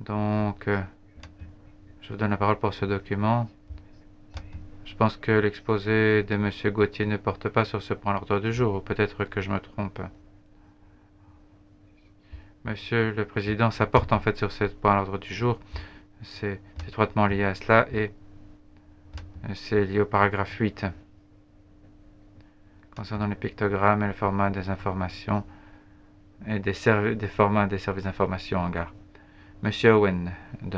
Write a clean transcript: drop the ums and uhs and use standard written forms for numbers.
Donc, je vous donne la parole pour ce document. Je pense que l'exposé de M. Gauthier ne porte pas sur ce point à l'ordre du jour, ou peut-être que je me trompe. Monsieur le Président, ça porte en fait sur ce point à l'ordre du jour. C'est étroitement lié à cela et c'est lié au paragraphe 8 concernant les pictogrammes et le format des informations et des formats des services d'information en gare. Monsieur Owen.